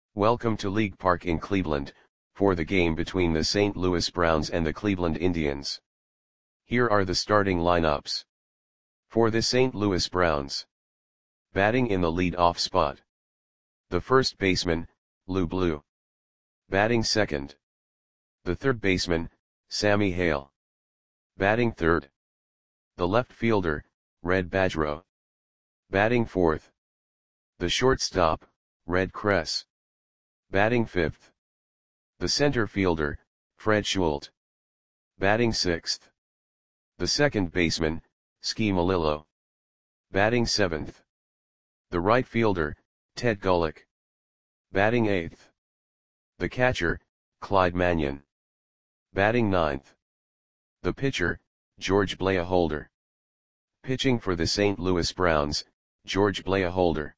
Welcome to League Park in Cleveland, for the game between the St. Louis Browns and the Cleveland Indians. Here are the starting lineups. For the St. Louis Browns. Batting in the lead-off spot. The first baseman, Lou Blue. Batting second. The third baseman, Sammy Hale. Batting third. The left fielder, Red Badgerow. Batting fourth. The shortstop, Red Cress. Batting fifth. The center fielder, Fred Schult. Batting sixth. The second baseman, Ski Malillo. Batting seventh. The right fielder, Ted Gulick. Batting eighth. The catcher, Clyde Mannion. Batting ninth. The pitcher, George Blaholder. Pitching for the St. Louis Browns, George Blaholder.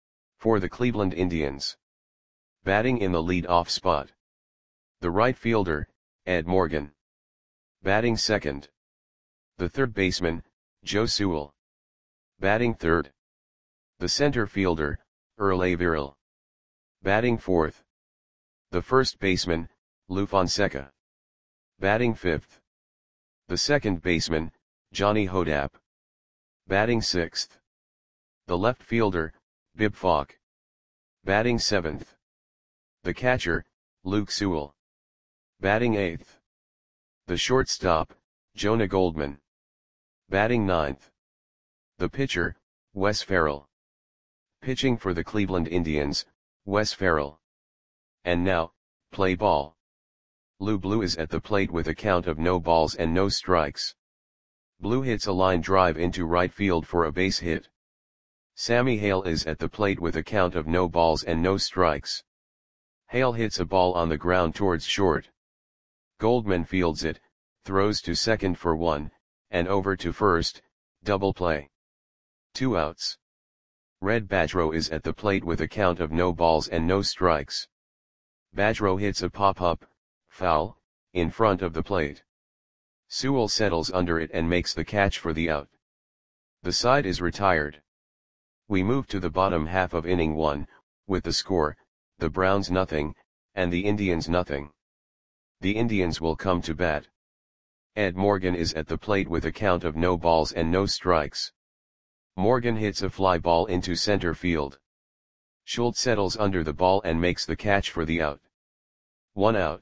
For the Cleveland Indians. Batting in the lead-off spot. The right fielder, Ed Morgan. Batting second. The third baseman, Joe Sewell. Batting third. The center fielder, Earl Averill. Batting fourth. The first baseman, Lou Fonseca. Batting fifth. The second baseman, Johnny Hodapp. Batting sixth. The left fielder, Bib Falk. Batting seventh. The catcher, Luke Sewell. Batting eighth. The shortstop, Jonah Goldman. Batting ninth. The pitcher, Wes Farrell. Pitching for the Cleveland Indians, Wes Farrell. And now, play ball. Lou Blue is at the plate with a count of no balls and no strikes. Blue hits a line drive into right field for a base hit. Sammy Hale is at the plate with a count of no balls and no strikes. Hale hits a ball on the ground towards short. Goldman fields it, throws to second for one, and over to first, double play. 2 outs. Red Badgerow is at the plate with a count of no balls and no strikes. Badgerow hits a pop-up, foul, in front of the plate. Sewell settles under it and makes the catch for the out. The side is retired. We move to the bottom half of inning 1, with the score, the Browns nothing, and the Indians nothing. The Indians will come to bat. Ed Morgan is at the plate with a count of no balls and no strikes. Morgan hits a fly ball into center field. Schult settles under the ball and makes the catch for the out. 1 out.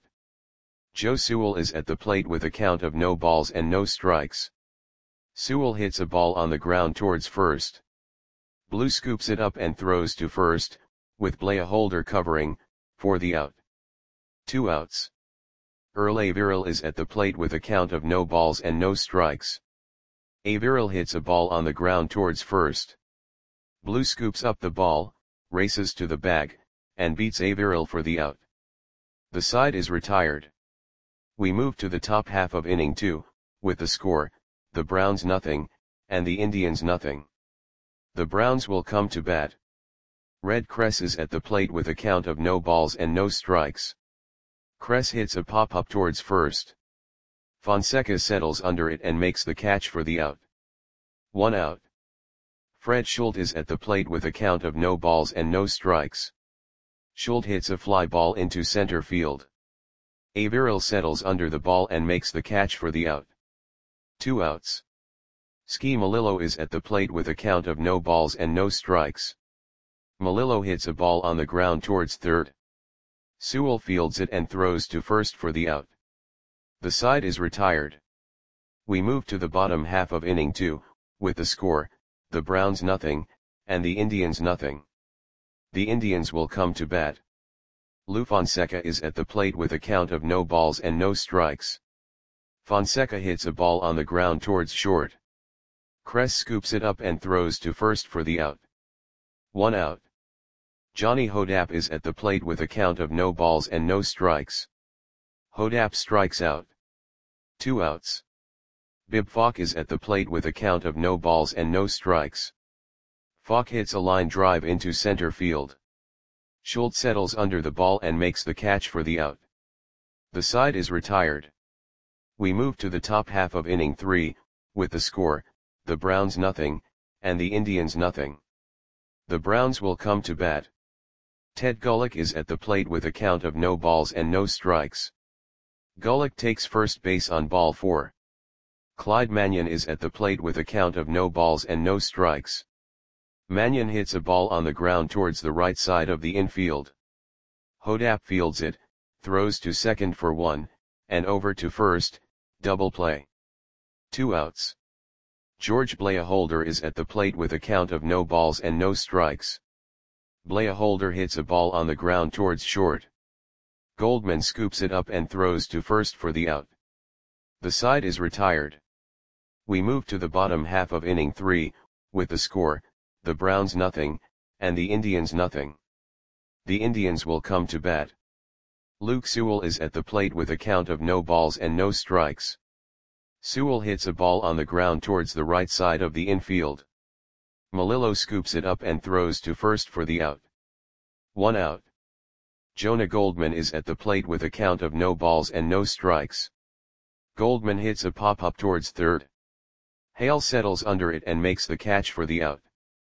Joe Sewell is at the plate with a count of no balls and no strikes. Sewell hits a ball on the ground towards first. Blue scoops it up and throws to first, with Blaholder covering, for the out. 2 outs. Earl Averill is at the plate with a count of no balls and no strikes. Averill hits a ball on the ground towards first. Blue scoops up the ball, races to the bag, and beats Averill for the out. The side is retired. We move to the top half of inning 2, with the score, the Browns nothing, and the Indians nothing. The Browns will come to bat. Red Cress is at the plate with a count of no balls and no strikes. Cress hits a pop-up towards first. Fonseca settles under it and makes the catch for the out. 1 out. Fred Schult is at the plate with a count of no balls and no strikes. Schult hits a fly ball into center field. Averill settles under the ball and makes the catch for the out. 2 outs. Ski Malillo is at the plate with a count of no balls and no strikes. Malillo hits a ball on the ground towards third. Sewell fields it and throws to first for the out. The side is retired. We move to the bottom half of inning 2, with the score, the Browns nothing, and the Indians nothing. The Indians will come to bat. Lou Fonseca is at the plate with a count of no balls and no strikes. Fonseca hits a ball on the ground towards short. Cress scoops it up and throws to first for the out. 1 out. Johnny Hodapp is at the plate with a count of no balls and no strikes. Hodapp strikes out. 2 outs. Bib Falk is at the plate with a count of no balls and no strikes. Falk hits a line drive into center field. Schult settles under the ball and makes the catch for the out. The side is retired. We move to the top half of inning 3, with the score, the Browns nothing, and the Indians nothing. The Browns will come to bat. Ted Gulick is at the plate with a count of no balls and no strikes. Gulick takes first base on ball 4. Clyde Mannion is at the plate with a count of no balls and no strikes. Mannion hits a ball on the ground towards the right side of the infield. Hodap fields it, throws to second for 1, and over to first, double play. 2 outs. George Blaholder is at the plate with a count of no balls and no strikes. Blaholder hits a ball on the ground towards short. Goldman scoops it up and throws to first for the out. The side is retired. We move to the bottom half of inning 3, with the score, the Browns nothing, and the Indians nothing. The Indians will come to bat. Luke Sewell is at the plate with a count of no balls and no strikes. Sewell hits a ball on the ground towards the right side of the infield. Melillo scoops it up and throws to first for the out. 1 out. Jonah Goldman is at the plate with a count of no balls and no strikes. Goldman hits a pop-up towards third. Hale settles under it and makes the catch for the out.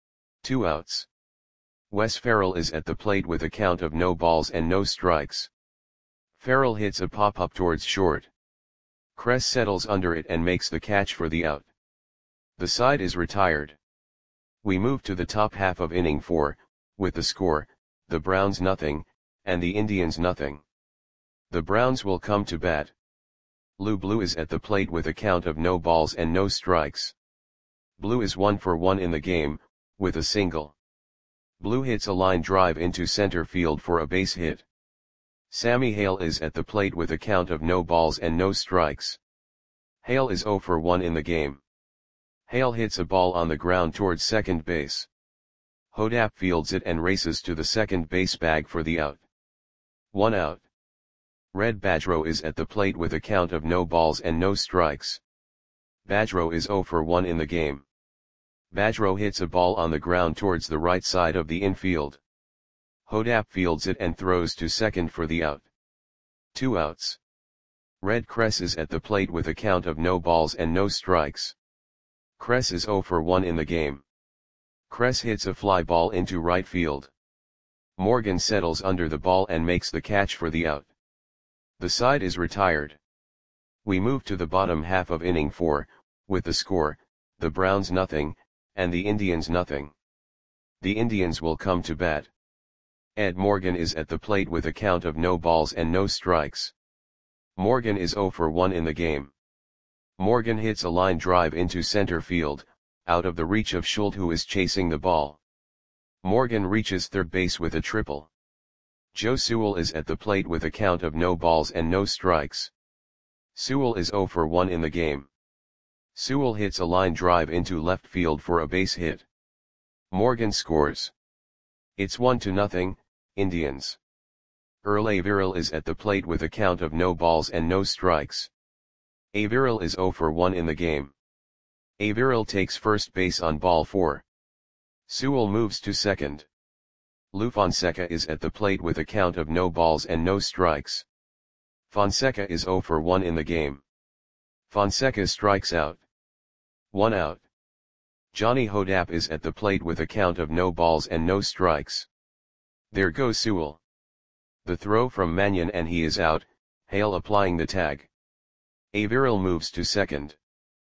2 outs. Wes Farrell is at the plate with a count of no balls and no strikes. Farrell hits a pop-up towards short. Kress settles under it and makes the catch for the out. The side is retired. We move to the top half of inning 4, with the score, the Browns nothing, and the Indians nothing. The Browns will come to bat. Lou Blue is at the plate with a count of no balls and no strikes. Blue is 1 for 1 in the game, with a single. Blue hits a line drive into center field for a base hit. Sammy Hale is at the plate with a count of no balls and no strikes. Hale is 0 for 1 in the game. Hale hits a ball on the ground towards second base. Hodap fields it and races to the second base bag for the out. 1 out. Red Badgerow is at the plate with a count of no balls and no strikes. Badgerow is 0 for 1 in the game. Badgerow hits a ball on the ground towards the right side of the infield. Hodap fields it and throws to second for the out. 2 outs. Red Kress is at the plate with a count of no balls and no strikes. Kress is 0 for 1 in the game. Kress hits a fly ball into right field. Morgan settles under the ball and makes the catch for the out. The side is retired. We move to the bottom half of inning 4, with the score, the Browns nothing, and the Indians nothing. The Indians will come to bat. Ed Morgan is at the plate with a count of no balls and no strikes. Morgan is 0 for 1 in the game. Morgan hits a line drive into center field, out of the reach of Schultz, who is chasing the ball. Morgan reaches third base with a triple. Joe Sewell is at the plate with a count of no balls and no strikes. Sewell is 0 for 1 in the game. Sewell hits a line drive into left field for a base hit. Morgan scores. It's 1-0, Indians. Earl Averill is at the plate with a count of no balls and no strikes. Averill is 0 for 1 in the game. Averill takes first base on ball 4. Sewell moves to second. Lou Fonseca is at the plate with a count of no balls and no strikes. Fonseca is 0 for 1 in the game. Fonseca strikes out. 1 out. Johnny Hodap is at the plate with a count of no balls and no strikes. There goes Sewell. The throw from Mannion and he is out, Hale applying the tag. Averill moves to second.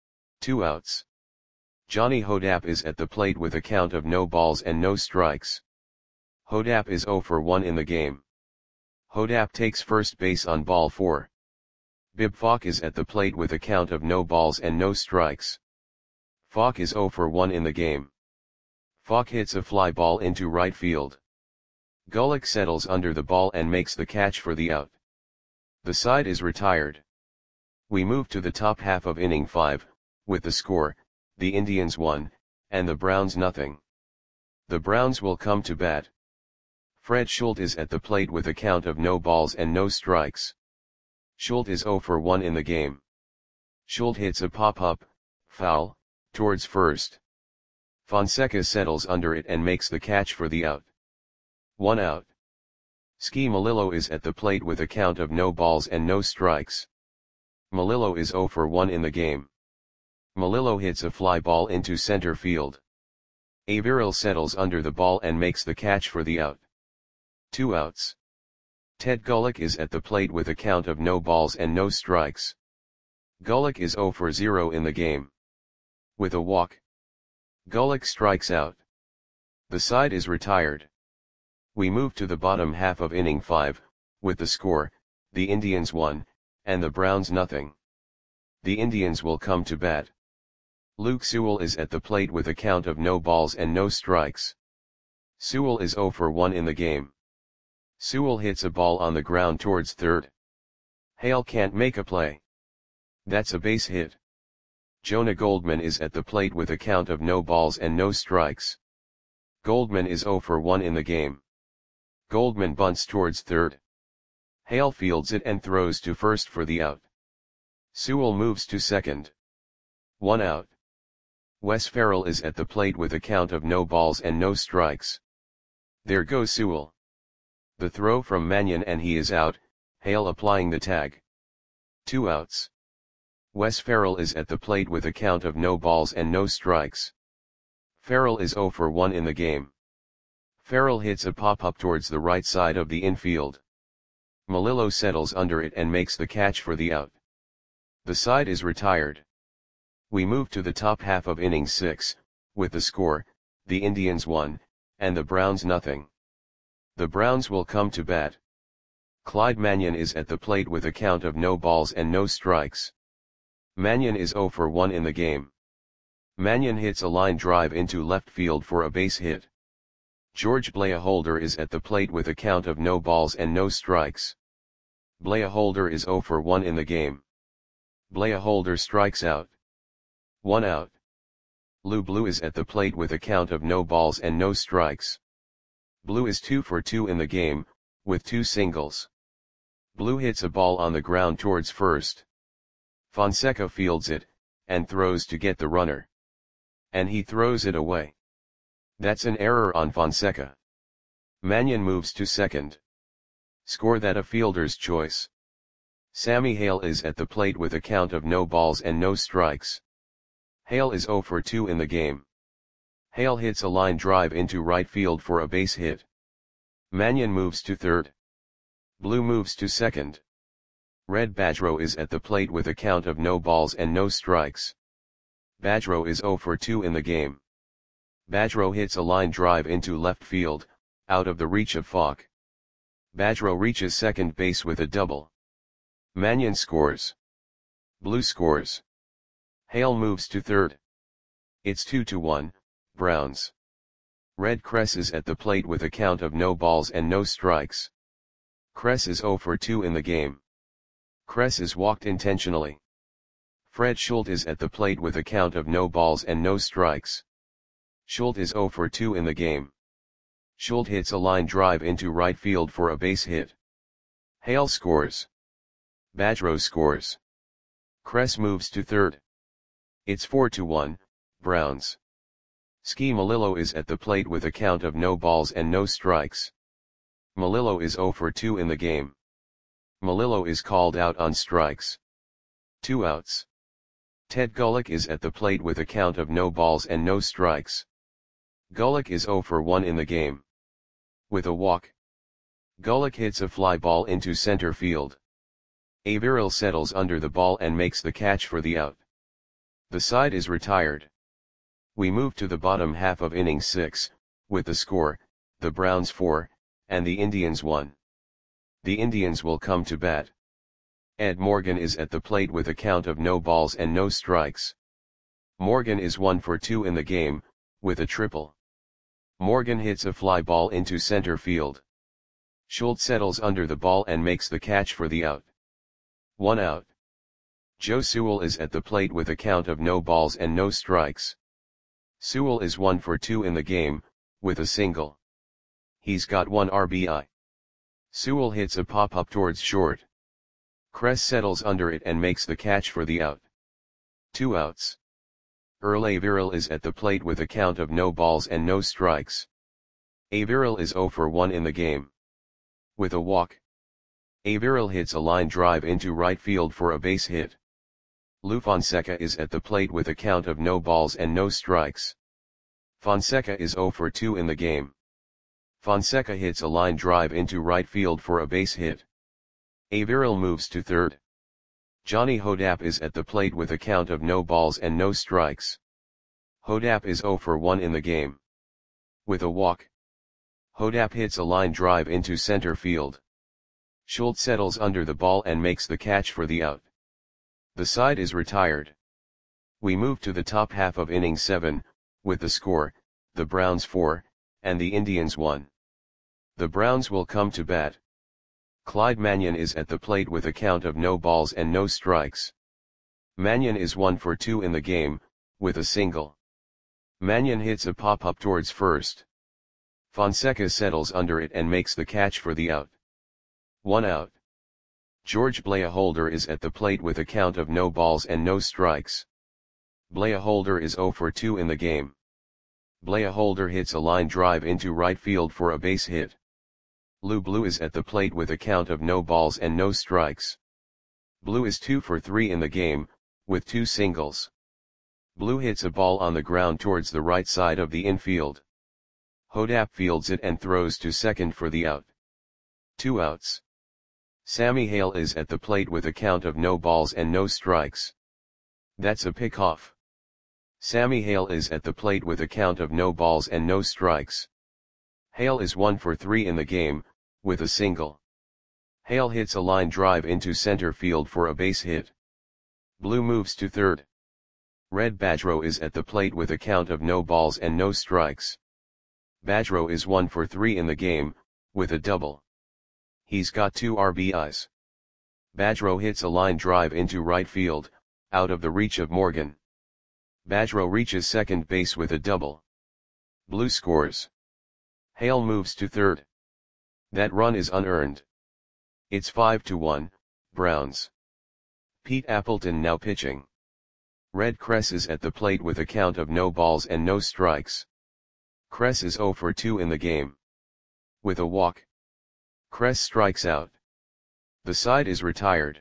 2 outs. Johnny Hodap is at the plate with a count of no balls and no strikes. Hodap is 0 for 1 in the game. Hodap takes first base on ball 4. Bib Falk is at the plate with a count of no balls and no strikes. Falk is 0 for 1 in the game. Falk hits a fly ball into right field. Gulick settles under the ball and makes the catch for the out. The side is retired. We move to the top half of inning 5, with the score, the Indians 1, and the Browns nothing. The Browns will come to bat. Fred Schultz is at the plate with a count of no balls and no strikes. Schultz is 0 for 1 in the game. Schultz hits a pop-up, foul, towards first. Fonseca settles under it and makes the catch for the out. 1 out. Ski Melillo is at the plate with a count of no balls and no strikes. Melillo is 0 for 1 in the game. Melillo hits a fly ball into center field. Averill settles under the ball and makes the catch for the out. 2 outs. Ted Gulick is at the plate with a count of no balls and no strikes. Gulick is 0 for 0 in the game. With a walk, Gulick strikes out. The side is retired. We move to the bottom half of inning 5, with the score, the Indians 1, and the Browns nothing. The Indians will come to bat. Luke Sewell is at the plate with a count of no balls and no strikes. Sewell is 0 for 1 in the game. Sewell hits a ball on the ground towards third. Hale can't make a play. That's a base hit. Jonah Goldman is at the plate with a count of no balls and no strikes. Goldman is 0 for 1 in the game. Goldman bunts towards third. Hale fields it and throws to first for the out. Sewell moves to second. 1 out. Wes Ferrell is at the plate with a count of no balls and no strikes. There goes Sewell. The throw from Mannion and he is out, Hale applying the tag. 2 outs. Wes Ferrell is at the plate with a count of no balls and no strikes. Ferrell is 0 for 1 in the game. Ferrell hits a pop-up towards the right side of the infield. Melillo settles under it and makes the catch for the out. The side is retired. We move to the top half of inning 6, with the score, the Indians 1, and the Browns nothing. The Browns will come to bat. Clyde Mannion is at the plate with a count of no balls and no strikes. Mannion is 0 for 1 in the game. Mannion hits a line drive into left field for a base hit. George Blaholder is at the plate with a count of no balls and no strikes. Blaholder is 0 for 1 in the game. Blaholder strikes out. 1 out. Lou Blue is at the plate with a count of no balls and no strikes. Blue is 2 for 2 in the game, with 2 singles. Blue hits a ball on the ground towards first. Fonseca fields it, and throws to get the runner. And he throws it away. That's an error on Fonseca. Mannion moves to second. Score that a fielder's choice. Sammy Hale is at the plate with a count of no balls and no strikes. Hale is 0 for 2 in the game. Hale hits a line drive into right field for a base hit. Mannion moves to third. Blue moves to second. Red Badgerow is at the plate with a count of no balls and no strikes. Badgerow is 0 for 2 in the game. Badgerow hits a line drive into left field, out of the reach of Falk. Badgerow reaches second base with a double. Mannion scores. Blue scores. Hale moves to third. It's 2-1, Browns. Red Kress is at the plate with a count of no balls and no strikes. Kress is 0 for 2 in the game. Kress is walked intentionally. Fred Schultz is at the plate with a count of no balls and no strikes. Schultz is 0 for 2 in the game. Schultz hits a line drive into right field for a base hit. Hale scores. Badgerow scores. Kress moves to third. It's 4-1, Browns. Ski Melillo is at the plate with a count of no balls and no strikes. Melillo is 0 for 2 in the game. Melillo is called out on strikes. 2 outs. Ted Gulick is at the plate with a count of no balls and no strikes. Gulick is 0 for 1 in the game. With a walk, Gulick hits a fly ball into center field. Averill settles under the ball and makes the catch for the out. The side is retired. We move to the bottom half of inning 6, with the score, the Browns 4, and the Indians 1. The Indians will come to bat. Ed Morgan is at the plate with a count of no balls and no strikes. Morgan is 1 for 2 in the game, with a triple. Morgan hits a fly ball into center field. Schultz settles under the ball and makes the catch for the out. 1 out. Joe Sewell is at the plate with a count of no balls and no strikes. Sewell is 1 for 2 in the game, with a single. He's got 1 RBI. Sewell hits a pop-up towards short. Kress settles under it and makes the catch for the out. 2 outs. Earl Averill is at the plate with a count of no balls and no strikes. Averill is 0 for 1 in the game. With a walk, Averill hits a line drive into right field for a base hit. Lou Fonseca is at the plate with a count of no balls and no strikes. Fonseca is 0 for 2 in the game. Fonseca hits a line drive into right field for a base hit. Averill moves to third. Johnny Hodapp is at the plate with a count of no balls and no strikes. Hodapp is 0 for 1 in the game. With a walk, Hodapp hits a line drive into center field. Schultz settles under the ball and makes the catch for the out. The side is retired. We move to the top half of inning 7, with the score, the Browns 4, and the Indians 1. The Browns will come to bat. Clyde Mannion is at the plate with a count of no balls and no strikes. Mannion is 1 for 2 in the game, with a single. Mannion hits a pop-up towards first. Fonseca settles under it and makes the catch for the out. 1 out. George Blaholder is at the plate with a count of no balls and no strikes. Blaholder is 0 for 2 in the game. Blaholder hits a line drive into right field for a base hit. Lou Blue is at the plate with a count of no balls and no strikes. Blue is 2 for 3 in the game, with 2 singles. Blue hits a ball on the ground towards the right side of the infield. Hodapp fields it and throws to second for the out. 2 outs. Sammy Hale is at the plate with a count of no balls and no strikes. That's a pickoff. Sammy Hale is at the plate with a count of no balls and no strikes. Hale is 1 for 3 in the game, with a single. Hale hits a line drive into center field for a base hit. Blue moves to third. Red Badgerow is at the plate with a count of no balls and no strikes. Badgerow is 1 for 3 in the game, with a double. He's got 2 RBIs. Badgerow hits a line drive into right field, out of the reach of Morgan. Badgerow reaches second base with a double. Blue scores. Hale moves to third. That run is unearned. It's 5-1, Browns. Pete Appleton now pitching. Red Kress is at the plate with a count of no balls and no strikes. Kress is 0 for 2 in the game. With a walk, Kress strikes out. The side is retired.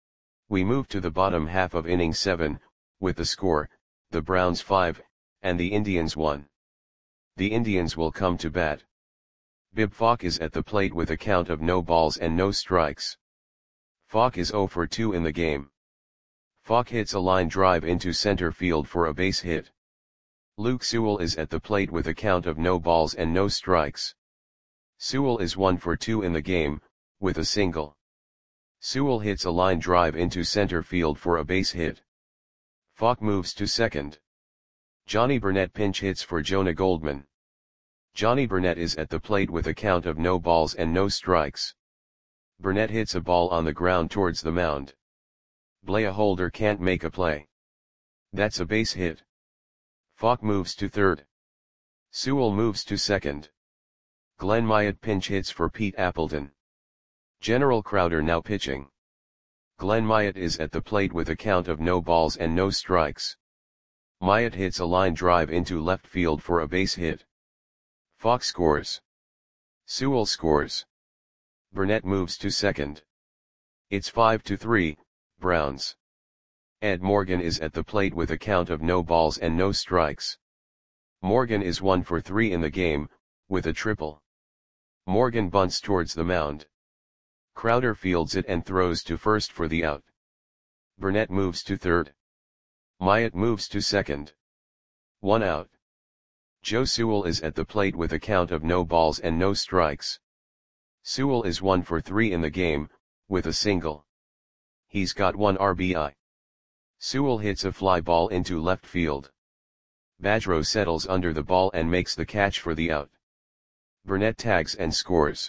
We move to the bottom half of inning 7, with the score, the Browns 5, and the Indians 1. The Indians will come to bat. Bib Falk is at the plate with a count of no balls and no strikes. Falk is 0 for 2 in the game. Falk hits a line drive into center field for a base hit. Luke Sewell is at the plate with a count of no balls and no strikes. Sewell is 1 for 2 in the game, with a single. Sewell hits a line drive into center field for a base hit. Falk moves to second. Johnny Burnett pinch hits for Jonah Goldman. Johnny Burnett is at the plate with a count of no balls and no strikes. Burnett hits a ball on the ground towards the mound. Blaholder can't make a play. That's a base hit. Falk moves to third. Sewell moves to second. Glenn Myatt pinch hits for Pete Appleton. General Crowder now pitching. Glenn Myatt is at the plate with a count of no balls and no strikes. Myatt hits a line drive into left field for a base hit. Falk scores. Sewell scores. Burnett moves to second. It's 5-3, Browns. Ed Morgan is at the plate with a count of no balls and no strikes. Morgan is 1 for 3 in the game, with a triple. Morgan bunts towards the mound. Crowder fields it and throws to first for the out. Burnett moves to third. Myatt moves to second. 1 out. Joe Sewell is at the plate with a count of no balls and no strikes. Sewell is 1 for 3 in the game, with a single. He's got 1 RBI. Sewell hits a fly ball into left field. Badgerow settles under the ball and makes the catch for the out. Burnett tags and scores.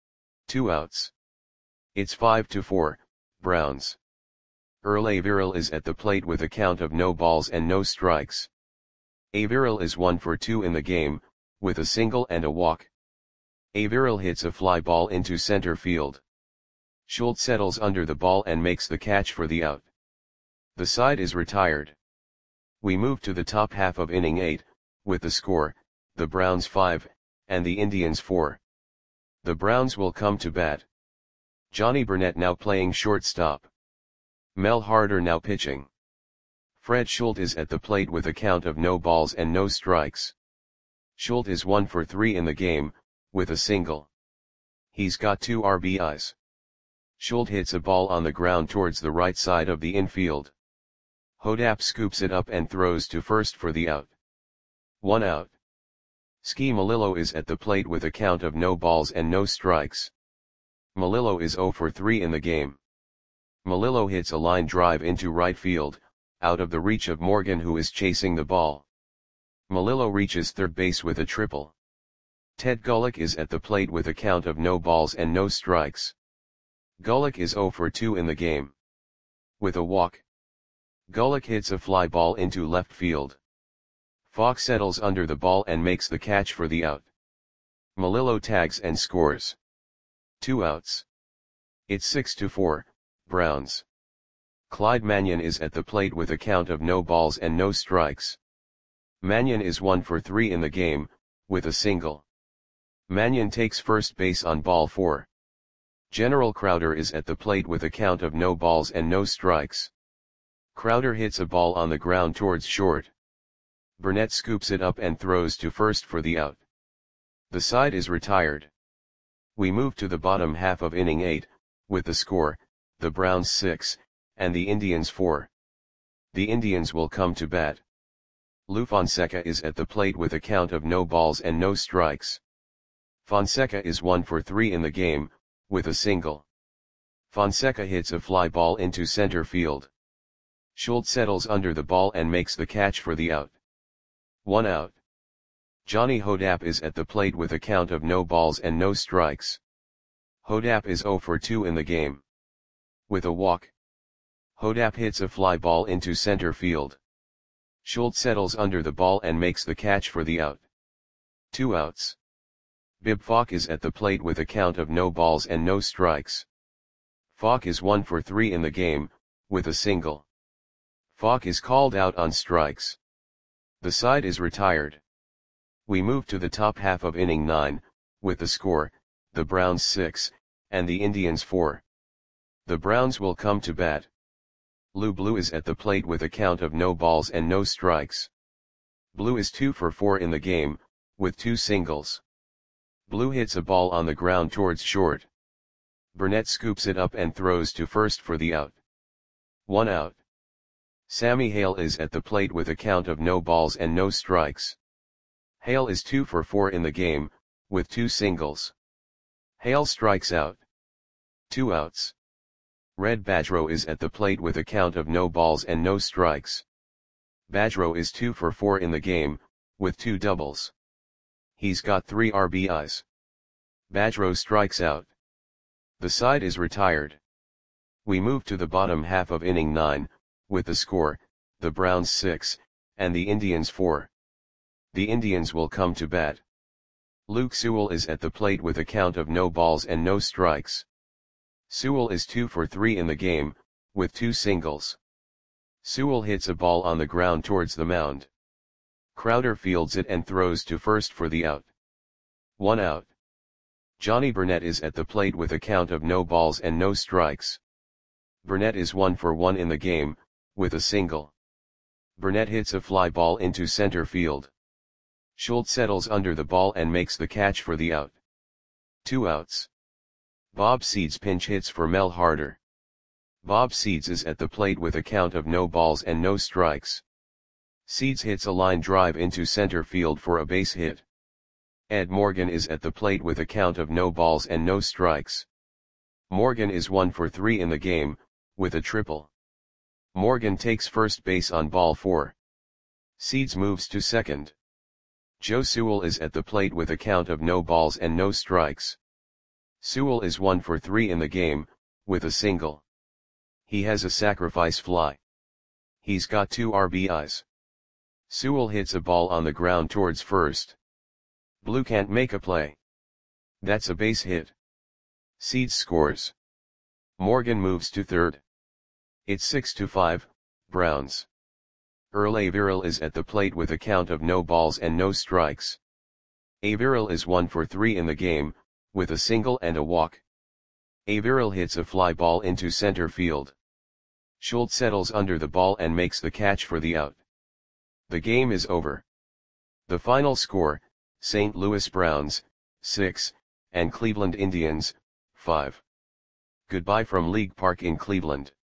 2 outs. It's 5-4, Browns. Earl Averill is at the plate with a count of no balls and no strikes. Averill is 1 for 2 in the game, with a single and a walk. Averill hits a fly ball into center field. Schultz settles under the ball and makes the catch for the out. The side is retired. We move to the top half of inning 8, with the score, the Browns 5, and the Indians 4. The Browns will come to bat. Johnny Burnett now playing shortstop. Mel Harder now pitching. Fred Schultz is at the plate with a count of no balls and no strikes. Schultz is 1 for 3 in the game, with a single. He's got 2 RBIs. Schultz hits a ball on the ground towards the right side of the infield. Hodap scoops it up and throws to first for the out. 1 out. Ski Melillo is at the plate with a count of no balls and no strikes. Melillo is 0 for 3 in the game. Melillo hits a line drive into right field, out of the reach of Morgan, who is chasing the ball. Melillo reaches third base with a triple. Ted Gulick is at the plate with a count of no balls and no strikes. Gulick is 0 for 2 in the game. With a walk, Gulick hits a fly ball into left field. Falk settles under the ball and makes the catch for the out. Melillo tags and scores. 2 outs. It's 6-4, Browns. Clyde Mannion is at the plate with a count of no balls and no strikes. Mannion is 1 for 3 in the game, with a single. Mannion takes first base on ball 4. General Crowder is at the plate with a count of no balls and no strikes. Crowder hits a ball on the ground towards short. Burnett scoops it up and throws to first for the out. The side is retired. We move to the bottom half of inning 8, with the score, the Browns 6, and the Indians 4. The Indians will come to bat. Lou Fonseca is at the plate with a count of no balls and no strikes. Fonseca is 1 for 3 in the game, with a single. Fonseca hits a fly ball into center field. Schultz settles under the ball and makes the catch for the out. 1 out. Johnny Hodap is at the plate with a count of no balls and no strikes. Hodap is 0 for 2 in the game. With a walk, Hodap hits a fly ball into center field. Schultz settles under the ball and makes the catch for the out. 2 outs. Bib Falk is at the plate with a count of no balls and no strikes. Falk is 1 for 3 in the game, with a single. Falk is called out on strikes. The side is retired. We move to the top half of inning 9, with the score, the Browns 6, and the Indians 4. The Browns will come to bat. Lou Blue is at the plate with a count of no balls and no strikes. Blue is 2 for 4 in the game, with 2 singles. Blue hits a ball on the ground towards short. Burnett scoops it up and throws to first for the out. 1 out. Sammy Hale is at the plate with a count of no balls and no strikes. Hale is 2 for 4 in the game, with 2 singles. Hale strikes out. 2 outs. Red Badgerow is at the plate with a count of no balls and no strikes. Badgerow is 2 for 4 in the game, with 2 doubles. He's got 3 RBIs. Badgerow strikes out. The side is retired. We move to the bottom half of inning 9, with the score, the Browns 6, and the Indians 4. The Indians will come to bat. Luke Sewell is at the plate with a count of no balls and no strikes. Sewell is 2 for 3 in the game, with 2 singles. Sewell hits a ball on the ground towards the mound. Crowder fields it and throws to first for the out. 1 out. Johnny Burnett is at the plate with a count of no balls and no strikes. Burnett is 1 for 1 in the game, with a single. Burnett hits a fly ball into center field. Schultz settles under the ball and makes the catch for the out. 2 outs. Bob Seeds pinch hits for Mel Harder. Bob Seeds is at the plate with a count of no balls and no strikes. Seeds hits a line drive into center field for a base hit. Ed Morgan is at the plate with a count of no balls and no strikes. Morgan is 1 for 3 in the game, with a triple. Morgan takes first base on ball 4. Seeds moves to second. Joe Sewell is at the plate with a count of no balls and no strikes. Sewell is 1 for 3 in the game, with a single. He has a sacrifice fly. He's got 2 RBIs. Sewell hits a ball on the ground towards first. Blue can't make a play. That's a base hit. Seeds scores. Morgan moves to third. It's 6-5, Browns. Earl Averill is at the plate with a count of no balls and no strikes. Averill is 1 for 3 in the game, with a single and a walk. Averill hits a fly ball into center field. Schultz settles under the ball and makes the catch for the out. The game is over. The final score, St. Louis Browns, 6, and Cleveland Indians, 5. Goodbye from League Park in Cleveland.